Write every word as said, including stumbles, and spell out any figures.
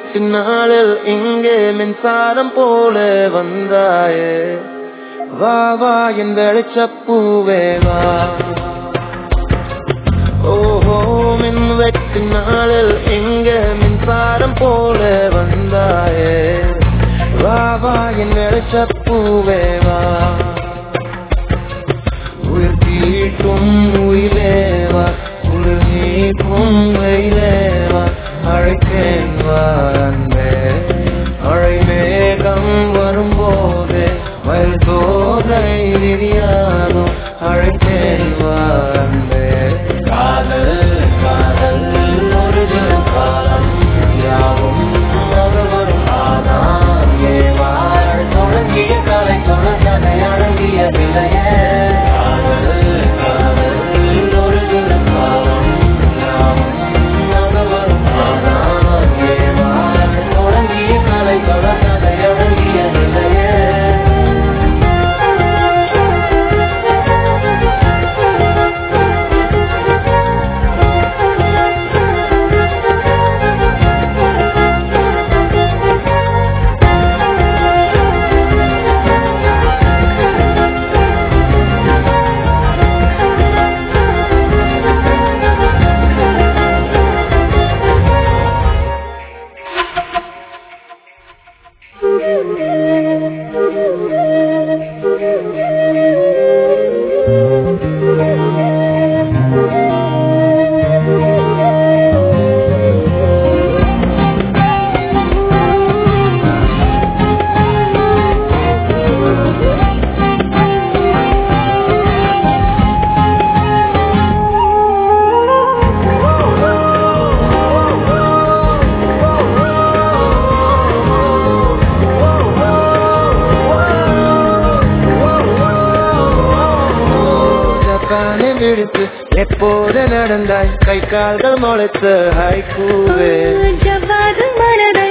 வெட்டு நாளில் இங்கே மின்சாரம் போல வந்தாயே வா வா என் வெளிச்சப்பூவே வா ஓஹோ மின் வெட்டு நாளில் இங்கே மின்சாரம் போல வந்தாயே வா வா என் வெளிச்சப்பூவே வா உயிர் தீட்டும் உயிலேவா உயிர் நீக்கும் வெயிலேவா அழைத்தேன் வா அன்பே மழை மேகம் வரும்போது வயல் தோகை விரியாகும் அழைத்தேன் வா அன்பே காதல் காதல் ஒரு காலம் யாவும் வரும் காலம் ஏவாள் தொடங்கிய காலை தொடர்கதை அடங்கிய விலையே எப்போது நடந்தாய் கை கால்கள் முளைத்த ஹைக்கூவே ஜவ்வாது மனதை